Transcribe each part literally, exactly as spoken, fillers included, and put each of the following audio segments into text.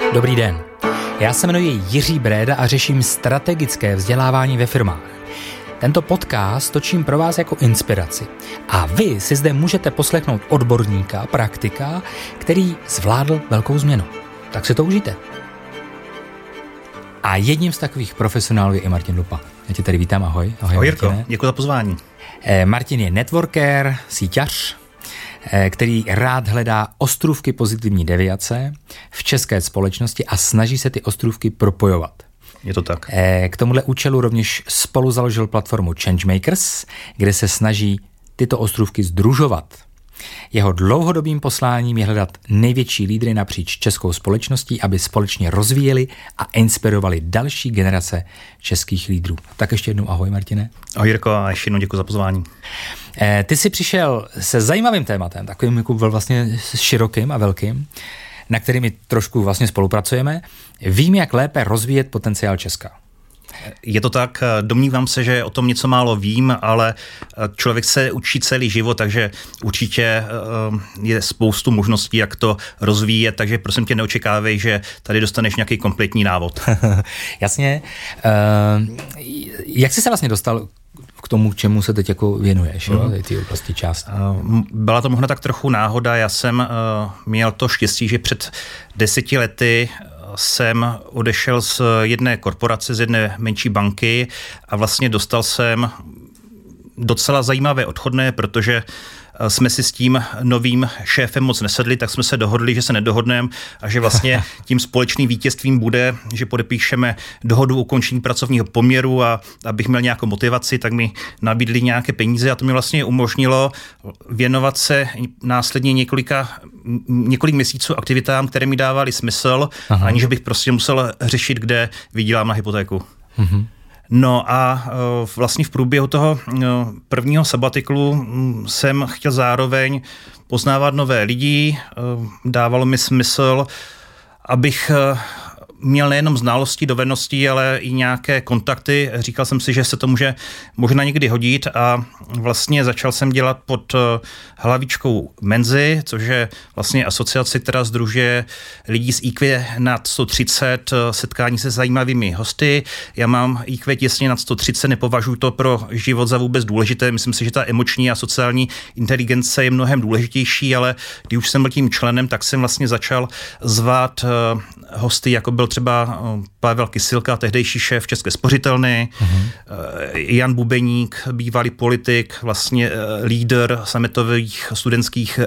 Dobrý den, já se jmenuji Jiří Bréda a řeším strategické vzdělávání ve firmách. Tento podcast točím pro vás jako inspiraci a vy si zde můžete poslechnout odborníka, praktika, který zvládl velkou změnu. Tak si to užijte. A jedním z takových profesionálů je i Martin Lupa. Já tě tady vítám, ahoj. Ahoj, ahoj Jirko, děkuji za pozvání. Martin je networker, síťař, který rád hledá ostrůvky pozitivní deviace v české společnosti a snaží se ty ostrůvky propojovat. Je to tak. K tomuhle účelu rovněž spolu založil platformu Changemakers, kde se snaží tyto ostrůvky sdružovat. Jeho dlouhodobým posláním je hledat největší lídry napříč českou společností, aby společně rozvíjeli a inspirovali další generace českých lídrů. Tak ještě jednou ahoj, Martine. Ahoj, Jirko, a ještě jednou děkuji za pozvání. Ty jsi přišel se zajímavým tématem, takovým jako vlastně širokým a velkým, na kterým my trošku vlastně spolupracujeme. Vím, jak lépe rozvíjet potenciál Česka. Je to tak, domnívám se, že o tom něco málo vím, ale člověk se učí celý život, takže určitě je spoustu možností, jak to rozvíjet, takže prosím tě neočekávej, že tady dostaneš nějaký kompletní návod. Jasně. Jak jsi se vlastně dostal k tomu, čemu se teď jako věnuješ, jo? Mm. Ty oblasti části. Byla to možná tak trochu náhoda, já jsem měl to štěstí, že před deseti lety jsem odešel z jedné korporace, z jedné menší banky a vlastně dostal jsem docela zajímavé odchodné, protože jsme si s tím novým šéfem moc nesedli, tak jsme se dohodli, že se nedohodneme a že vlastně tím společným vítězstvím bude, že podepíšeme dohodu o ukončení pracovního poměru a abych měl nějakou motivaci, tak mi nabídli nějaké peníze a to mi vlastně umožnilo věnovat se následně několika, několik měsíců aktivitám, které mi dávaly smysl, Aha. aniž bych prostě musel řešit, kde vydělám na hypotéku. Mhm. No a vlastně v průběhu toho prvního sabatiklu jsem chtěl zároveň poznávat nové lidi, dávalo mi smysl, abych měl nejenom znalosti, dovednosti, ale i nějaké kontakty. Říkal jsem si, že se to může možná někdy hodit a vlastně začal jsem dělat pod hlavičkou Menzy, což je vlastně asociace, která sdružuje lidí z í kvé nad sto třicet, setkání se zajímavými hosty. Já mám í kvé těsně nad sto třicet, nepovažuji to pro život za vůbec důležité. Myslím si, že ta emoční a sociální inteligence je mnohem důležitější, ale když už jsem byl tím členem, tak jsem vlastně začal zvát hosty, jako byl třeba Pavel Kysilka, tehdejší šéf České spořitelny, uh-huh. Jan Bubeník, bývalý politik, vlastně lídr sametových studentských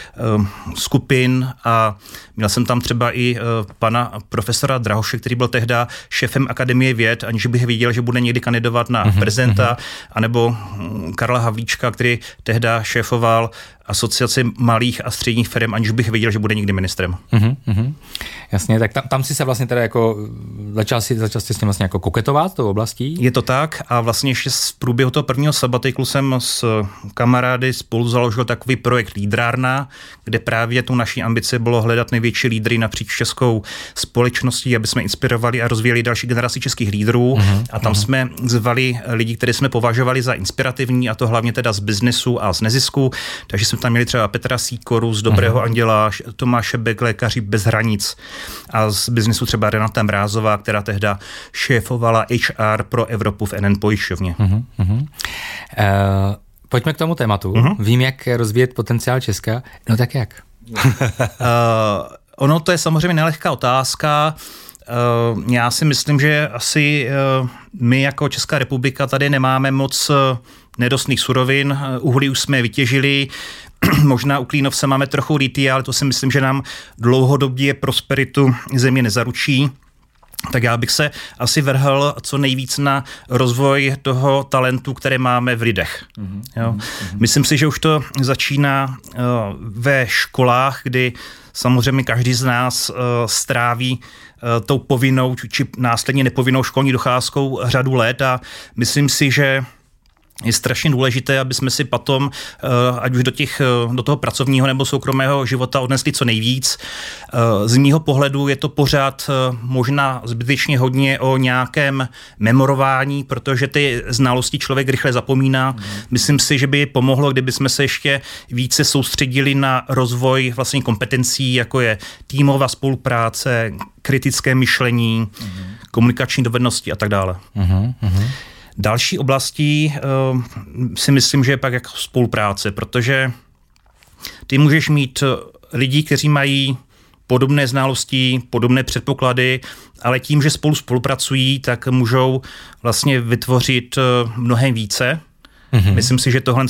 skupin a měl jsem tam třeba i pana profesora Drahoše, který byl tehda šéfem Akademie věd, aniž bych věděl, že bude někdy kandidovat na uh-huh. prezidenta, anebo Karla Havlíčka, který tehda šéfoval asociaci malých a středních firm, aniž bych věděl, že bude někdy ministrem. Uh-huh, uh-huh. Jasně, tak tam, tam si se vlastně teda jako začal si, začal si s tím vlastně jako koketovat tou oblastí? Je to tak a vlastně ještě z průběhu toho prvního sabatiklu jsem s kamarády spolu založil takový projekt Lídrárna, kde právě tu naší ambici bylo hledat největší lídry napříč českou společností, aby jsme inspirovali a rozvíjeli další generaci českých lídrů uh-huh, a tam uh-huh. jsme zvali lidi, které jsme považovali za inspirativní a to hlavně teda z biznesu a z nezisku, takže jsme tam měli třeba Petra Sýkoru z Dobrého uh-huh. anděla, Tomáše Bek, Lékaři bez hranic a z biznesu třeba Renata Mrázová, která tehda šéfovala há er pro Evropu v en en pojišťovně. Uh-huh, uh-huh. Uh, pojďme k tomu tématu. Uh-huh. Vím, jak rozvíjet potenciál Česka. No tak jak? uh, ono to je samozřejmě nelehká otázka. Uh, já si myslím, že asi uh, my jako Česká republika tady nemáme moc uh, nedostných surovin. Uhlí už jsme vytěžili, možná u Klínovce máme trochu litia, ale to si myslím, že nám dlouhodobě prosperitu země nezaručí. Tak já bych se asi vrhl co nejvíc na rozvoj toho talentu, které máme v lidech. Mm-hmm. Jo. Mm-hmm. Myslím si, že už to začíná uh, ve školách, kdy samozřejmě každý z nás uh, stráví uh, tou povinnou či následně nepovinnou školní docházkou řadu let a myslím si, že je strašně důležité, aby jsme si potom, ať už do, těch, do toho pracovního nebo soukromého života odnesli co nejvíc. Z mýho pohledu je to pořád možná zbytečně hodně o nějakém memorování, protože ty znalosti člověk rychle zapomíná. Mm. Myslím si, že by pomohlo, kdyby jsme se ještě více soustředili na rozvoj vlastně kompetencí, jako je týmová spolupráce, kritické myšlení, mm. komunikační dovednosti a tak dále. Mm. Další oblastí uh, si myslím, že je pak jako spolupráce, protože ty můžeš mít lidi, kteří mají podobné znalosti, podobné předpoklady, ale tím, že spolu spolupracují, tak můžou vlastně vytvořit uh, mnohem více. Mm-hmm. Myslím si, že tohle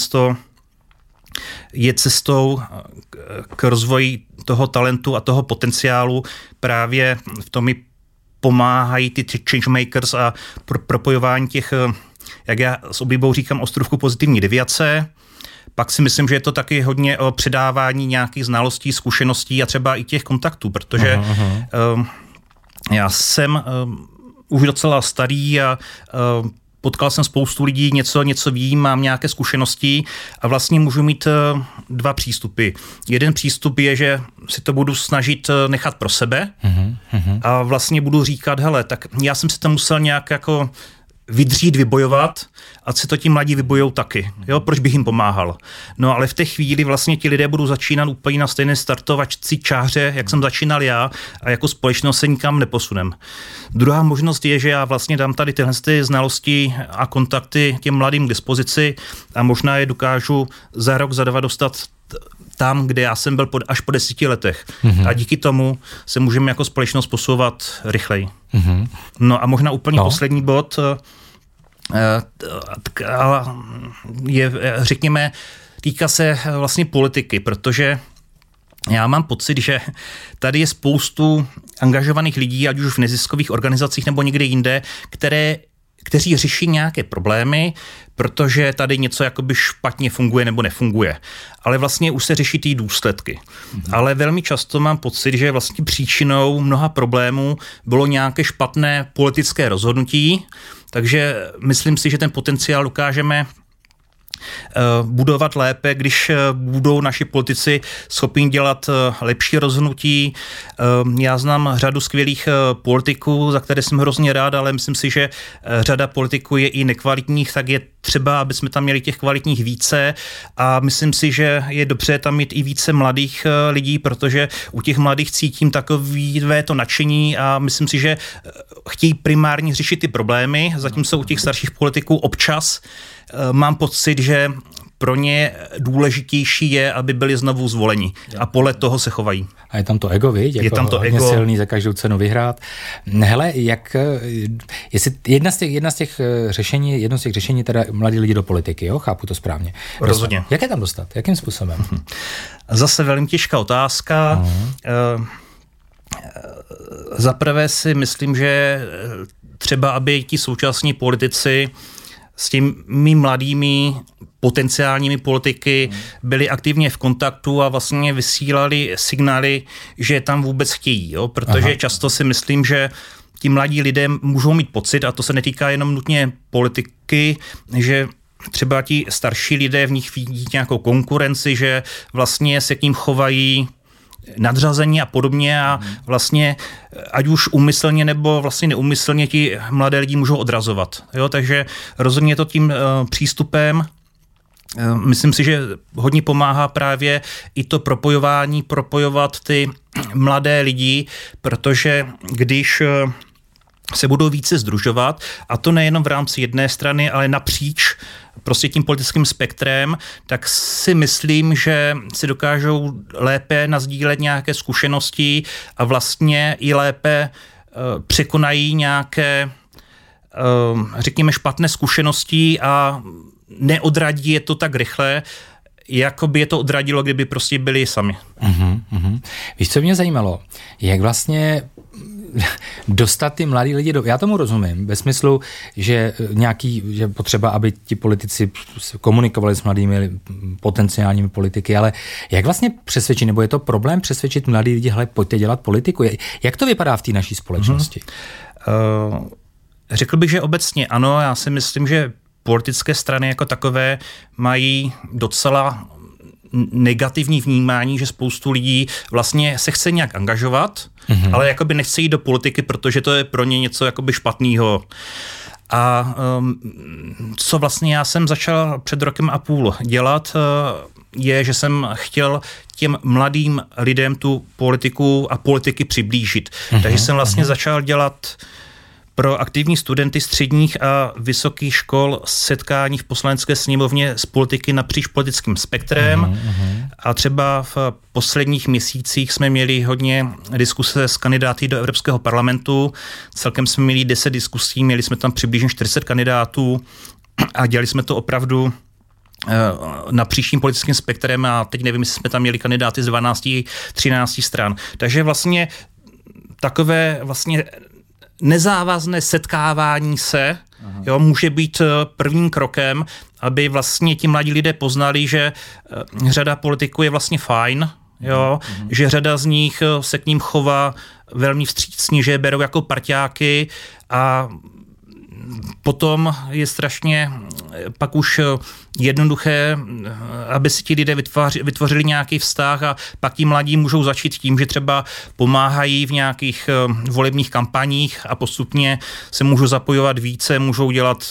je cestou k rozvoji toho talentu a toho potenciálu. Právě v tom pomáhají ty changemakers a pro propojování těch, jak já s oblíbou říkám, ostrůvku pozitivní deviace. Pak si myslím, že je to taky hodně o předávání nějakých znalostí, zkušeností a třeba i těch kontaktů, protože aha, uh, já jsem uh, už docela starý a uh, potkal jsem spoustu lidí, něco, něco vím, mám nějaké zkušenosti a vlastně můžu mít uh, dva přístupy. Jeden přístup je, že si to budu snažit uh, nechat pro sebe uh-huh, uh-huh. a vlastně budu říkat, hele, tak já jsem si to musel nějak jako vydřít, vybojovat, ať si to ti mladí vybojou taky. Jo, proč bych jim pomáhal? No ale v té chvíli vlastně ti lidé budou začínat úplně na stejné startovačcí čáře, jak jsem začínal já a jako společnost se nikam neposunem. Druhá možnost je, že já vlastně dám tady tyhle ty znalosti a kontakty těm mladým k dispozici a možná je dokážu za rok, za dva dostat tam, kde já jsem byl pod, až po deseti letech. Mm-hmm. A díky tomu se můžeme jako společnost posouvat rychleji. Mm-hmm. No a možná úplně no. poslední bod je, řekněme, týká se vlastně politiky, protože já mám pocit, že tady je spoustu angažovaných lidí, ať už v neziskových organizacích nebo někde jinde, které kteří řeší nějaké problémy, protože tady něco jakoby špatně funguje nebo nefunguje. Ale vlastně už se řeší ty důsledky. Mhm. Ale velmi často mám pocit, že vlastně příčinou mnoha problémů bylo nějaké špatné politické rozhodnutí, takže myslím si, že ten potenciál dokážeme budovat lépe, když budou naši politici schopni dělat lepší rozhodnutí. Já znám řadu skvělých politiků, za které jsem hrozně rád, ale myslím si, že řada politiků je i nekvalitních, tak je třeba, aby jsme tam měli těch kvalitních více a myslím si, že je dobře tam mít i více mladých lidí, protože u těch mladých cítím takové to nadšení a myslím si, že chtějí primárně řešit ty problémy, zatímco u těch starších politiků občas mám pocit, že pro ně důležitější je, aby byli znovu zvoleni a podle toho se chovají. A je tam to ego, viď? Jako je tam to ego. Silný za každou cenu vyhrát. Hele, jak, jestli jedna z těch, jedna z těch řešení, jedno z těch řešení teda mladí lidi do politiky, jo? Chápu to správně. Rozhodně. Jak je tam dostat? Jakým způsobem? Zase velmi těžká otázka. Uh-huh. Za prvé si myslím, že třeba, aby ti současní politici s těmi mladými potenciálními politiky byli aktivně v kontaktu a vlastně vysílali signály, že tam vůbec chtějí, jo? Protože Aha. často si myslím, že ti mladí lidé můžou mít pocit, a to se netýká jenom nutně politiky, že třeba ti starší lidé v nich vidí nějakou konkurenci, že vlastně se k ním chovají nadřazení a podobně a vlastně ať už úmyslně nebo vlastně neúmyslně ti mladé lidi můžou odrazovat. Jo? Takže rozhodně to tím uh, přístupem uh, myslím si, že hodně pomáhá právě i to propojování, propojovat ty mladé lidi, protože když uh, se budou více sdružovat, a to nejenom v rámci jedné strany, ale napříč prostě tím politickým spektrem, tak si myslím, že si dokážou lépe nasdílet nějaké zkušenosti a vlastně i lépe uh, překonají nějaké, uh, řekněme, špatné zkušenosti a neodradí je to tak rychle, jako by je to odradilo, kdyby prostě byli sami. Uh-huh, uh-huh. Víš, co mě zajímalo? Jak vlastně dostat ty mladí lidi do... Já tomu rozumím, ve smyslu, že nějaký, že potřeba, aby ti politici komunikovali s mladými potenciálními politiky, ale jak vlastně přesvědčit, nebo je to problém přesvědčit mladí lidi, hele, pojďte dělat politiku? Jak to vypadá v té naší společnosti? Uh-huh. Uh, řekl bych, že obecně ano, já si myslím, že politické strany jako takové mají docela negativní vnímání, že spoustu lidí vlastně se chce nějak angažovat, mm-hmm. ale jakoby nechce jít do politiky, protože to je pro ně něco jakoby špatného. A um, co vlastně já jsem začal před rokem a půl dělat, uh, je, že jsem chtěl těm mladým lidem tu politiku a politiky přiblížit. Mm-hmm. Takže jsem vlastně mm-hmm. začal dělat pro aktivní studenty středních a vysokých škol setkání v Poslanecké sněmovně s politiky napříč politickým spektrem. Mm-hmm. A třeba v posledních měsících jsme měli hodně diskuse s kandidáty do Evropského parlamentu. Celkem jsme měli deset diskusí, měli jsme tam přibližně čtyřicet kandidátů a dělali jsme to opravdu napříč tím politickým spektrem a teď nevím, jestli jsme tam měli kandidáty z dvanácti třinácti stran. Takže vlastně takové vlastně nezávazné setkávání se jo, může být prvním krokem, aby vlastně ti mladí lidé poznali, že řada politiků je vlastně fajn, jo, mm-hmm. že řada z nich se k ním chová velmi vstřícně, že je berou jako parťáky a potom je strašně pak už jednoduché, aby si ti lidé vytvořili, vytvořili nějaký vztah a pak ti mladí můžou začít tím, že třeba pomáhají v nějakých volebních kampaních a postupně se můžou zapojovat více, můžou dělat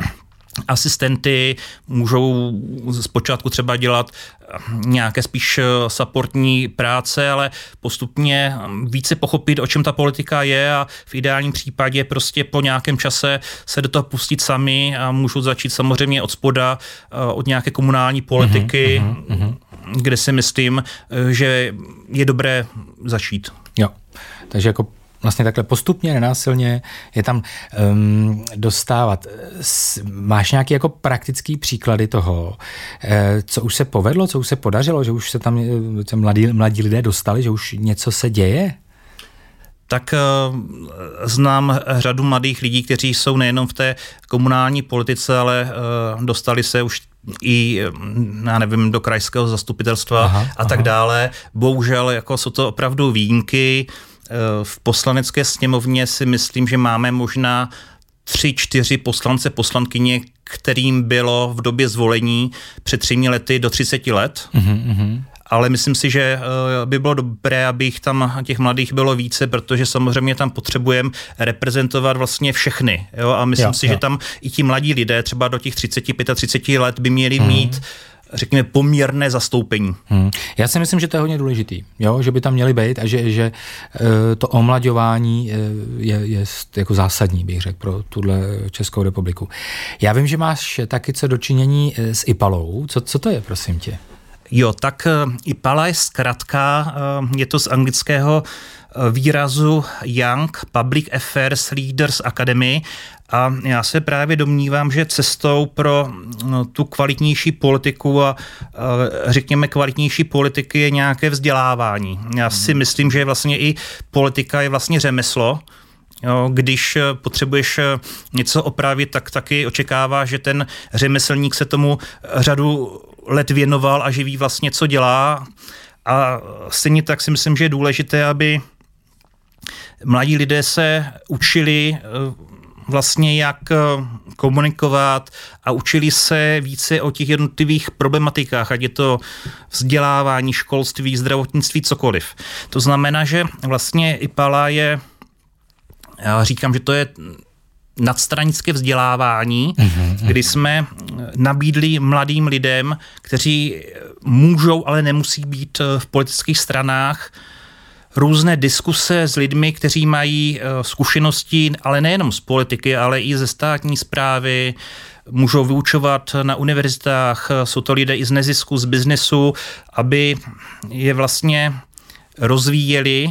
asistenty, můžou zpočátku třeba dělat nějaké spíš supportní práce, ale postupně více pochopit, o čem ta politika je a v ideálním případě prostě po nějakém čase se do toho pustit sami a můžou začít samozřejmě od spoda, od nějaké komunální politiky, uh-huh, uh-huh. kde si myslím, že je dobré začít. Jo, takže jako vlastně takhle postupně, nenásilně je tam um, dostávat. Máš nějaké jako praktický příklady toho, eh, co už se povedlo, co už se podařilo, že už se tam eh, mladí, mladí lidé dostali, že už něco se děje? Tak uh, znám řadu mladých lidí, kteří jsou nejenom v té komunální politice, ale uh, dostali se už i, já nevím, do krajského zastupitelstva aha, a tak aha. dále. Bohužel jako jsou to opravdu výjimky. V Poslanecké sněmovně si myslím, že máme možná tři, čtyři poslance, poslankyně, kterým bylo v době zvolení před třemi lety do třiceti let. Mm-hmm. Ale myslím si, že by bylo dobré, aby jich tam těch mladých bylo více, protože samozřejmě tam potřebujeme reprezentovat vlastně všechny. Jo? A myslím jo, si, jo. že tam i ti mladí lidé třeba do těch třicet, třicet pět let by měli mm. mít řekněme, poměrné zastoupení. Hmm. Já si myslím, že to je hodně důležitý, jo? Že by tam měli být a že, že to omlaďování je, je jako zásadní, bych řekl, pro tuhle Českou republiku. Já vím, že máš taky co dočinění s IPALou. Co, co to je, prosím tě? Jo, tak IPALA je zkratka, je to z anglického výrazu Young Public Affairs Leaders Academy a já se právě domnívám, že cestou pro no, tu kvalitnější politiku a řekněme kvalitnější politiky je nějaké vzdělávání. Já si myslím, že vlastně i politika je vlastně řemeslo. Jo, když potřebuješ něco opravit, tak taky očekává, že ten řemeslník se tomu řadu let věnoval a že ví vlastně, co dělá. A stejně tak si myslím, že je důležité, aby mladí lidé se učili vlastně jak komunikovat a učili se více o těch jednotlivých problematikách, ať je to vzdělávání, školství, zdravotnictví, cokoliv. To znamená, že vlastně IPALA je, já říkám, že to je nadstranické vzdělávání, mm-hmm. kdy jsme nabídli mladým lidem, kteří můžou, ale nemusí být v politických stranách, různé diskuse s lidmi, kteří mají zkušenosti, ale nejenom z politiky, ale i ze státní správy, můžou vyučovat na univerzitách, jsou to lidé i z nezisku, z biznesu, aby je vlastně rozvíjeli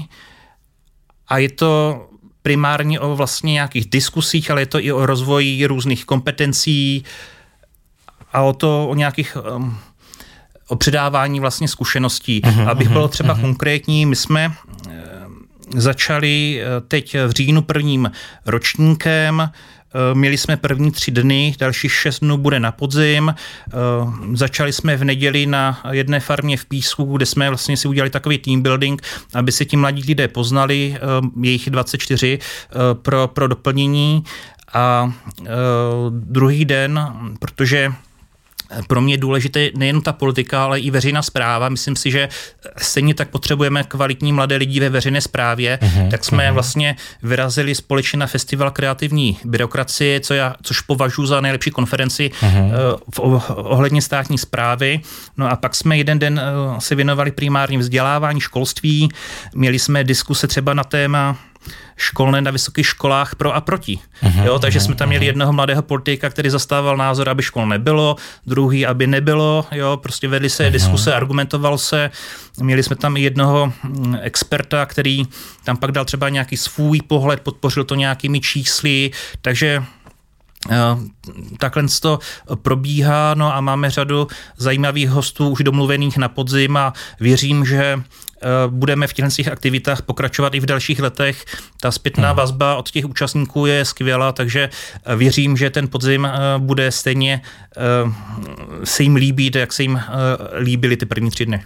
a je to primárně o vlastně nějakých diskusích, ale je to i o rozvoji různých kompetencí a o to, o nějakých, um, o předávání vlastně zkušeností. Uhum, Abych byl třeba uhum. konkrétní, my jsme uh, začali uh, teď v říjnu prvním ročníkem, měli jsme první tři dny, dalších šest dnů bude na podzim. Začali jsme v neděli na jedné farmě v Písku, kde jsme vlastně si udělali takový team building, aby se ti mladí lidé poznali, jejich dvacet čtyři pro, pro doplnění. A e, druhý den, protože pro mě je důležité nejen ta politika, ale i veřejná správa. Myslím si, že stejně tak potřebujeme kvalitní mladé lidi ve veřejné správě, uh-huh, tak jsme uh-huh. vlastně vyrazili společně na festival kreativní byrokracie, co já, což považuji za nejlepší konferenci uh-huh. v, ohledně státní správy. No a pak jsme jeden den se věnovali primárně vzdělávání, školství. Měli jsme diskuse třeba na téma školné na vysokých školách pro a proti. Uhum, jo, takže uhum, jsme tam měli uhum. jednoho mladého politika, který zastával názor, aby škol nebylo, druhý, aby nebylo, jo, prostě vedly se uhum. diskuse, argumentoval se. Měli jsme tam i jednoho experta, který tam pak dal třeba nějaký svůj pohled, podpořil to nějakými čísly, takže takhle to probíhá, no a máme řadu zajímavých hostů už domluvených na podzim a věřím, že budeme v těchto aktivitách pokračovat i v dalších letech. Ta zpětná hmm. vazba od těch účastníků je skvělá, takže věřím, že ten podzim bude stejně se jim líbit, jak se jim líbily ty první tři dny.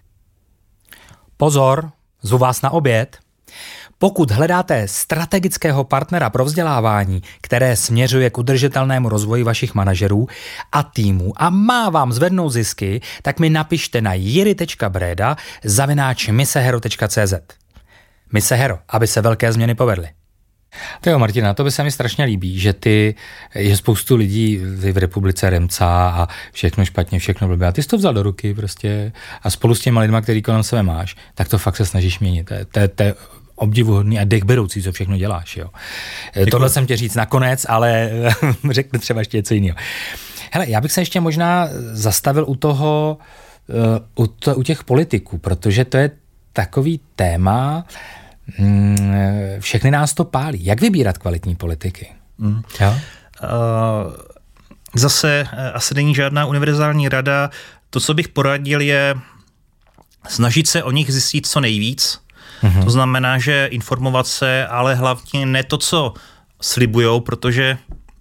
Pozor, zvu vás na oběd. Pokud hledáte strategického partnera pro vzdělávání, které směřuje k udržitelnému rozvoji vašich manažerů a týmů a má vám zvednout zisky, tak mi napište na jiry tečka breda zavináč misehero tečka cé zet. Misehero, aby se velké změny povedly. To jo, Martina, to by se mi strašně líbí, že ty, je spoustu lidí v republice remcá a všechno špatně, všechno blbě. A ty jsi to vzal do ruky prostě a spolu s těma lidma, který kolem sebe máš, tak to fakt se snažíš měnit. To je, to je, to je obdivuhodný a dechberoucí, co všechno děláš. Jo. Tohle jsem tě říct nakonec, ale řekne třeba ještě něco jiného. Hele, já bych se ještě možná zastavil u toho, u, to, u těch politiků, protože to je takový téma, všechny nás to pálí. Jak vybírat kvalitní politiky? Mm. Jo? Uh, zase asi není žádná univerzální rada. To, co bych poradil, je snažit se o nich zjistit co nejvíc. Mm-hmm. To znamená, že informovat se, ale hlavně ne to, co slibujou, protože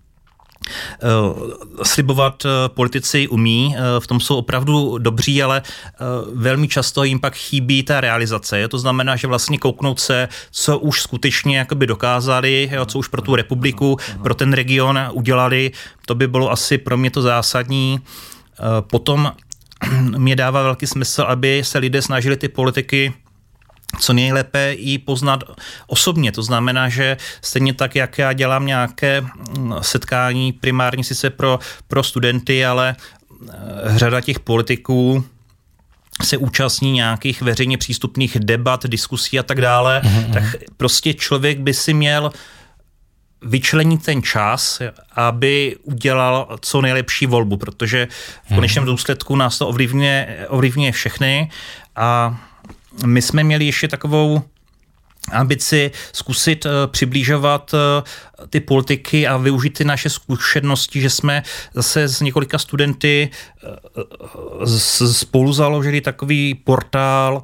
Uh, slibovat uh, politici umí, uh, v tom jsou opravdu dobří, ale uh, velmi často jim pak chybí ta realizace. Jo? To znamená, že vlastně kouknout se, co už skutečně jakoby dokázali, jo? Co už pro tu republiku, pro ten region udělali, to by bylo asi pro mě to zásadní. Uh, potom mě dává velký smysl, aby se lidé snažili ty politiky co nejlépe i poznat osobně. To znamená, že stejně tak, jak já dělám nějaké setkání primárně sice pro, pro studenty, ale řada těch politiků se účastní nějakých veřejně přístupných debat, diskusí a tak dále, mm-hmm. tak prostě člověk by si měl vyčlenit ten čas, aby udělal co nejlepší volbu, protože v konečném důsledku nás to ovlivňuje, ovlivňuje všechny a my jsme měli ještě takovou ambici zkusit uh, přiblížovat uh, ty politiky a využít ty naše zkušenosti, že jsme zase s několika studenty uh, spolu založili takový portál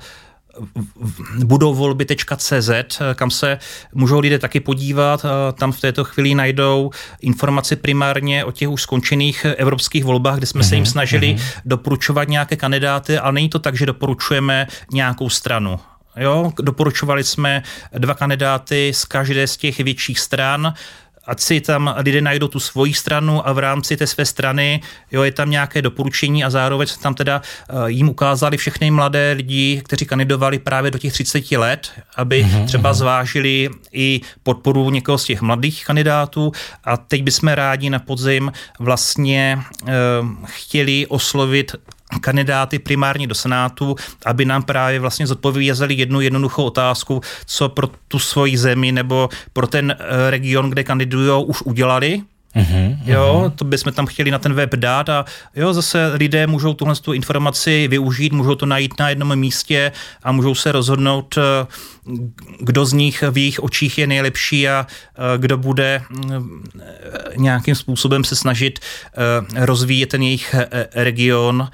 budouvolby tečka cé zet, kam se můžou lidé taky podívat. Tam v této chvíli najdou informace primárně o těch už skončených evropských volbách, kde jsme mm-hmm, se jim snažili mm-hmm. doporučovat nějaké kandidáty, ale není to tak, že doporučujeme nějakou stranu. Jo? Doporučovali jsme dva kandidáty z každé z těch větších stran, ať si tam lidé najdou tu svoji stranu a v rámci té své strany jo, je tam nějaké doporučení a zároveň tam teda uh, jim ukázali všechny mladé lidi, kteří kandidovali právě do těch třiceti let, aby mm-hmm. třeba zvážili i podporu někoho z těch mladých kandidátů a teď bychom rádi na podzim vlastně uh, chtěli oslovit kandidáty primárně do Senátu, aby nám právě vlastně zodpověděli jednu jednoduchou otázku, co pro tu svoji zemi nebo pro ten region, kde kandidujou, už udělali. Uhum, jo, uhum. To bychom tam chtěli na ten web dát a jo, zase lidé můžou tuhle tu informaci využít, můžou to najít na jednom místě a můžou se rozhodnout, kdo z nich v jejich očích je nejlepší a kdo bude nějakým způsobem se snažit rozvíjet ten jejich region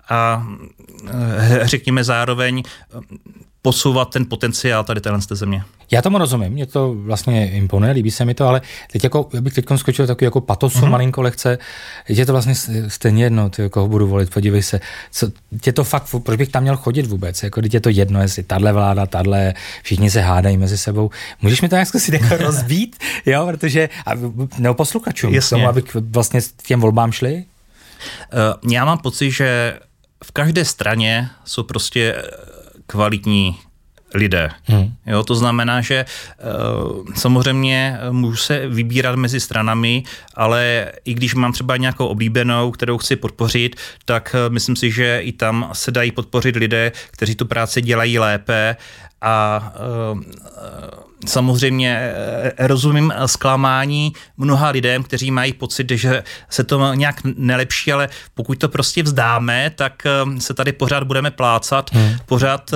a řekněme zároveň posouvat ten potenciál tady téhle země. Já tomu rozumím, mě to vlastně imponuje, líbí se mi to, ale teď jako, já bych teď skočil takový jako patosu mm-hmm. malinko lehce, je to vlastně stejně jedno, ty, koho budu volit, podívej se, co, tě to fakt, proč bych tam měl chodit vůbec, jako teď je to jedno, jestli tahle vláda, tahle, všichni se hádají mezi sebou, můžeš mi to nějak zkusit jako rozbít, jo, protože, a, nebo posluchačům, k tomu, abych vlastně těm volbám šli? Uh, já mám pocit, že v každé straně jsou prostě kvalitní lidé. Hmm. Jo, to znamená, že uh, samozřejmě můžu se vybírat mezi stranami, ale i když mám třeba nějakou oblíbenou, kterou chci podpořit, tak uh, myslím si, že i tam se dají podpořit lidé, kteří tu práci dělají lépe a uh, samozřejmě rozumím zklamání mnoha lidem, kteří mají pocit, že se to nějak nelepší, ale pokud to prostě vzdáme, tak se tady pořád budeme plácat, hmm. pořád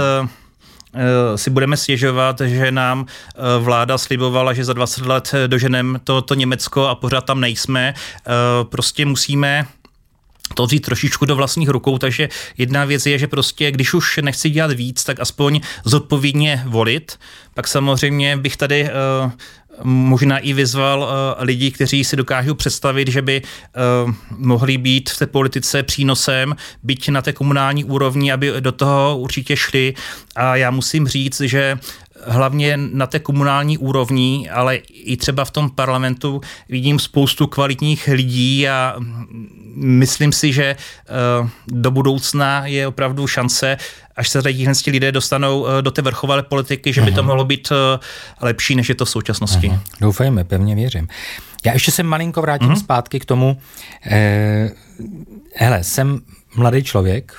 si budeme stěžovat, že nám vláda slibovala, že za dvacet let doženeme to, to Německo a pořád tam nejsme. Prostě musíme to vzít trošičku do vlastních rukou, takže jedna věc je, že prostě, když už nechci dělat víc, tak aspoň zodpovědně volit. Pak samozřejmě bych tady uh, možná i vyzval uh, lidi, kteří si dokážou představit, že by uh, mohli být v té politice přínosem, byť na té komunální úrovni, aby do toho určitě šli. A já musím říct, že hlavně na té komunální úrovni, ale i třeba v tom parlamentu vidím spoustu kvalitních lidí a myslím si, že do budoucna je opravdu šance, až se tady tihle lidé dostanou do té vrcholové politiky, že by to mohlo být lepší, než je to v současnosti. Uhum. Doufejme, pevně věřím. Já ještě se malinko vrátím uhum. zpátky k tomu. Eh, hele, jsem mladý člověk,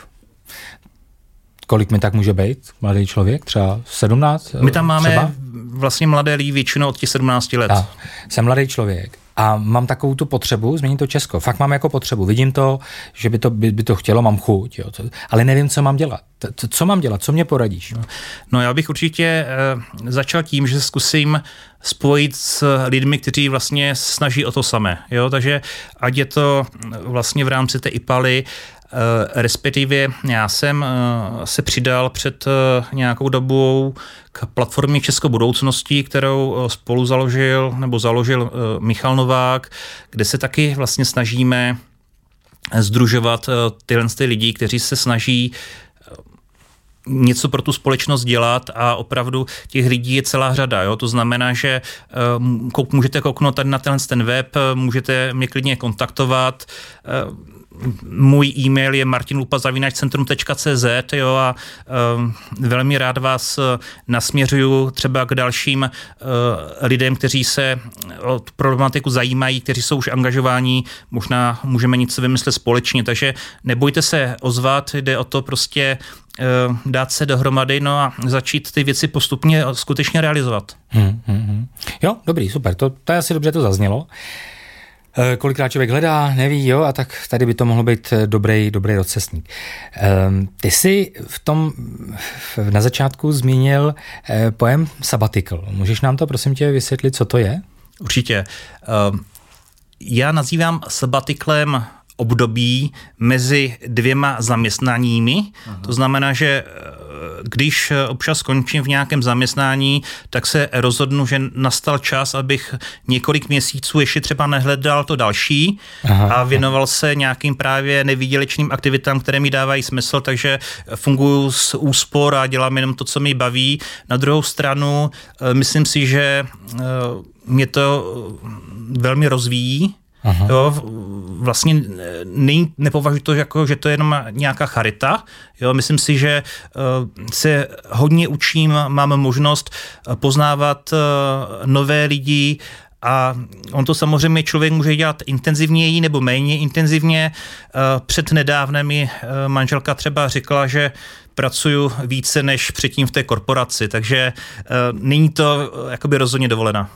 kolik mi tak může být mladý člověk? Třeba sedmnáct? My tam máme třeba? vlastně mladé lidi většinou od těch sedmnácti let. A, jsem mladý člověk a mám takovou tu potřebu změnit to Česko. Fakt mám jako potřebu. Vidím to, že by to, by, by to chtělo, mám chuť, jo, to, ale nevím, co mám dělat. Co, co mám dělat? Co mě poradíš? No, no já bych určitě e, začal tím, že zkusím spojit s lidmi, kteří vlastně snaží o to samé. Jo? Takže ať je to vlastně v rámci té IPALy, Uh, respektive já jsem uh, se přidal před uh, nějakou dobou k platformě Česko budoucnosti, kterou uh, spolu založil nebo založil uh, Michal Novák, kde se taky vlastně snažíme sdružovat uh, tyhle ty lidi, kteří se snaží něco pro tu společnost dělat a opravdu těch lidí je celá řada. Jo? To znamená, že uh, kouk, můžete kouknout tady na tenhle ten web, můžete mě klidně kontaktovat. Uh, Můj e-mail je martin lupa zavináč centrum tečka cé zet, jo, a uh, velmi rád vás uh, nasměřuju třeba k dalším uh, lidem, kteří se o problematiku zajímají, kteří jsou už angažováni, možná můžeme něco vymyslet společně, takže nebojte se ozvat, jde o to prostě uh, dát se dohromady, no a začít ty věci postupně skutečně realizovat. Hmm, hmm, hmm. Jo, dobrý, super, to, to je asi dobře to zaznělo. Kolikrát člověk hledá, neví, jo, a tak tady by to mohlo být dobrý, dobrý rozcestník. Ty jsi v tom na začátku zmínil pojem sabbatical. Můžeš nám to, prosím tě, vysvětlit, co to je? Určitě. Já nazývám sabbaticlem období mezi dvěma zaměstnáními. Aha. To znamená, že když občas skončím v nějakém zaměstnání, tak se rozhodnu, že nastal čas, abych několik měsíců ještě třeba nehledal to další. Aha. A věnoval se nějakým právě nevýdělečným aktivitám, které mi dávají smysl, takže funguji z úspor a dělám jenom to, co mi baví. Na druhou stranu, myslím si, že mě to velmi rozvíjí. Jo, vlastně ne, nepovažuji to jako, že to je jenom nějaká charita. Jo, myslím si, že uh, se hodně učím, mám možnost poznávat uh, nové lidi a on to samozřejmě člověk může dělat intenzivněji nebo méně intenzivně. Uh, před nedávnem mi uh, manželka třeba řekla, že pracuju více než předtím v té korporaci, takže uh, není to uh, jakoby rozhodně dovolená.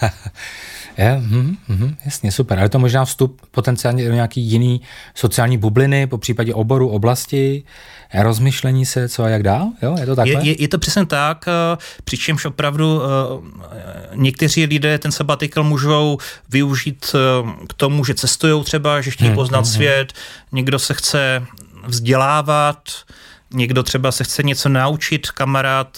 Je, hm, hm, jasně, super. Ale to možná vstup potenciálně do nějaký jiný sociální bubliny, po případě oboru, oblasti, rozmyšlení se, co a jak dál? Jo, je to takhle? Je, je, je to přesně tak, přičemž opravdu někteří lidé ten sabbatical můžou využít k tomu, že cestujou třeba, že chtějí hmm, poznat hmm, svět, někdo se chce vzdělávat, někdo třeba se chce něco naučit, kamarád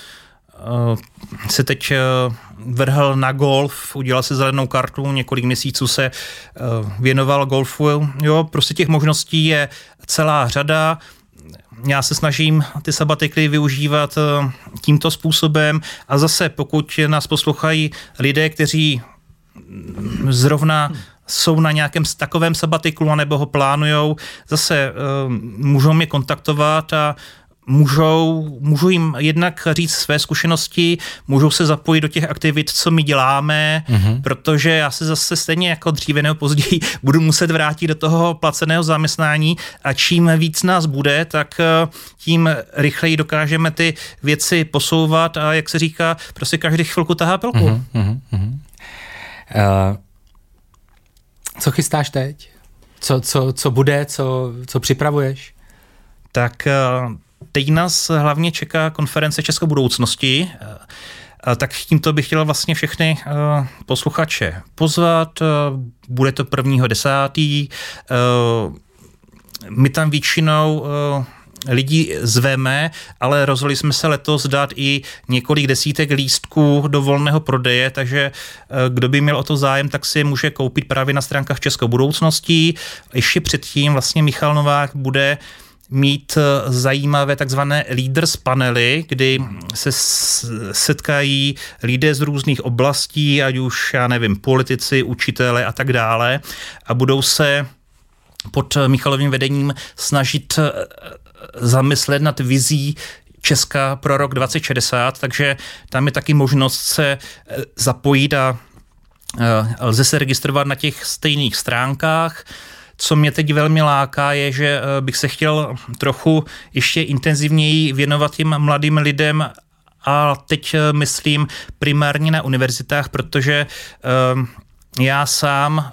se teď vrhl na golf, udělal si zelenou kartu, několik měsíců se věnoval golfu. Jo, prostě těch možností je celá řada. Já se snažím ty sabatikly využívat tímto způsobem a zase pokud nás poslouchají lidé, kteří zrovna jsou na nějakém takovém sabatiklu nebo ho plánujou, zase můžou mě kontaktovat a Můžou, můžou jim jednak říct své zkušenosti, můžou se zapojit do těch aktivit, co my děláme, mm-hmm. protože já se zase stejně jako dříve nebo později budu muset vrátit do toho placeného zaměstnání a čím víc nás bude, tak tím rychleji dokážeme ty věci posouvat a jak se říká, prostě každý chvilku tahá pilku. Mm-hmm, mm-hmm. Uh, co chystáš teď? Co, co, co bude? Co, co připravuješ? Tak uh, teď nás hlavně čeká konference Česko budoucnosti, tak tímto bych chtěl vlastně všechny posluchače pozvat. Bude to prvního desátý My tam většinou lidí zveme, ale rozhodli jsme se letos dát i několik desítek lístků do volného prodeje, takže kdo by měl o to zájem, tak si je může koupit právě na stránkách Česko budoucnosti. Ještě předtím vlastně Michal Novák bude mít zajímavé takzvané leaders panely, kdy se setkají lidé z různých oblastí, ať už, já nevím, politici, učitele a tak dále a budou se pod Michalovým vedením snažit zamyslet nad vizí Česka pro rok dvacet šedesát, takže tam je taky možnost se zapojit a lze se registrovat na těch stejných stránkách. Co mě teď velmi láká, je, že bych se chtěl trochu ještě intenzivněji věnovat těm mladým lidem a teď myslím primárně na univerzitách, protože já sám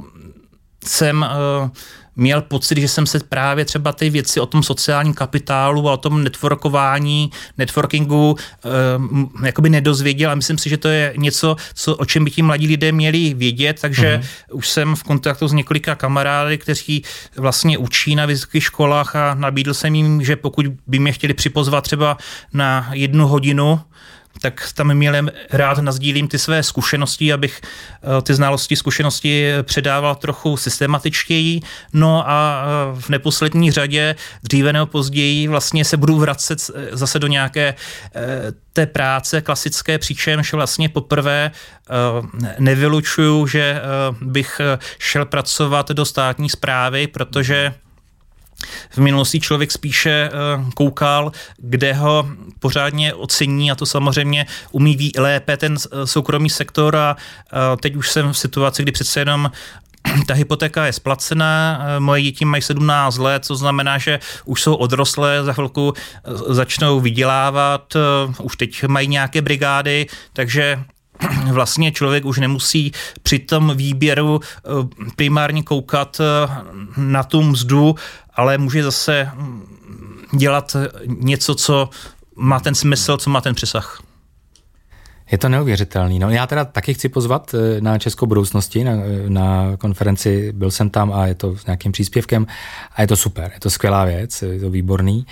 jsem měl pocit, že jsem se právě třeba ty věci o tom sociálním kapitálu a o tom networkování, networkingu eh, jakoby nedozvěděl a myslím si, že to je něco, co, o čem by ti mladí lidé měli vědět, takže uh-huh. už jsem v kontaktu s několika kamarády, kteří vlastně učí na vysokých školách a nabídl jsem jim, že pokud by mě chtěli připozvat třeba na jednu hodinu, tak tam měl rád nasdílím ty své zkušenosti, abych ty znalosti, zkušenosti předával trochu systematičtěji. No a v neposlední řadě, dříve nebo později, vlastně se budu vracet zase do nějaké té práce klasické, přičemž vlastně poprvé nevylučuju, že bych šel pracovat do státní správy, protože v minulosti člověk spíše koukal, kde ho pořádně ocení a to samozřejmě umí lépe ten soukromý sektor a teď už jsem v situaci, kdy přece jenom ta hypotéka je splacená, moje děti mají sedmnáct let, co znamená, že už jsou odrostlé, za chvilku začnou vydělávat, už teď mají nějaké brigády, takže vlastně člověk už nemusí při tom výběru primárně koukat na tu mzdu, ale může zase dělat něco, co má ten smysl, co má ten přesah. Je to neuvěřitelný. No, já teda taky chci pozvat na Českou budoucnosti, na, na konferenci, byl jsem tam a je to s nějakým příspěvkem a je to super, je to skvělá věc, je to výborný.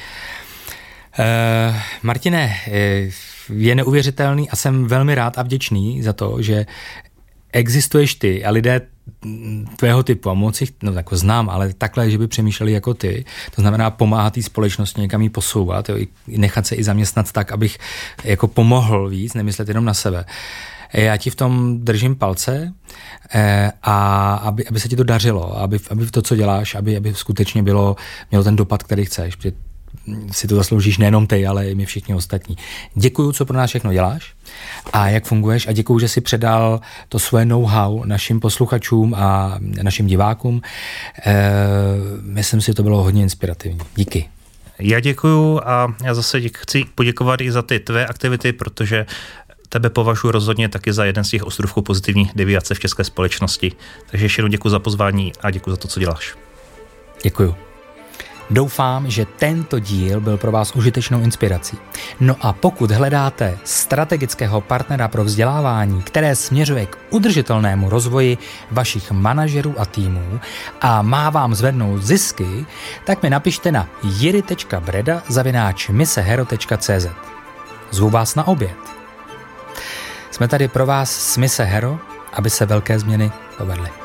Uh, Martine, je neuvěřitelný a jsem velmi rád a vděčný za to, že existuješ ty a lidé tvého typu a moc jich, no jako znám, ale takhle, že by přemýšleli jako ty, to znamená pomáhat té společnosti, někam jí posouvat, jo, nechat se i zaměstnat tak, abych jako pomohl víc, nemyslet jenom na sebe. Já ti v tom držím palce eh, a aby, aby se ti to dařilo, aby, aby to, co děláš, aby, aby skutečně bylo, mělo ten dopad, který chceš, protože si to zasloužíš nejenom ty, ale i my všichni ostatní. Děkuju, co pro nás všechno děláš a jak funguješ a děkuju, že jsi předal to svoje know-how našim posluchačům a našim divákům. E, myslím si, že to bylo hodně inspirativní. Díky. Já děkuju a já zase chci poděkovat i za ty tvé aktivity, protože tebe považuji rozhodně taky za jeden z těch ostrůvků pozitivní deviace v české společnosti. Takže ještě jednou děkuji za pozvání a děkuji za to, co děláš. Děkuju. Doufám, že tento díl byl pro vás užitečnou inspirací. No a pokud hledáte strategického partnera pro vzdělávání, které směřuje k udržitelnému rozvoji vašich manažerů a týmů a má vám zvednout zisky, tak mi napište na jiry tečka breda zavináč misehero tečka cé zet. Zvu vás na oběd. Jsme tady pro vás s Mise Hero, aby se velké změny povedly.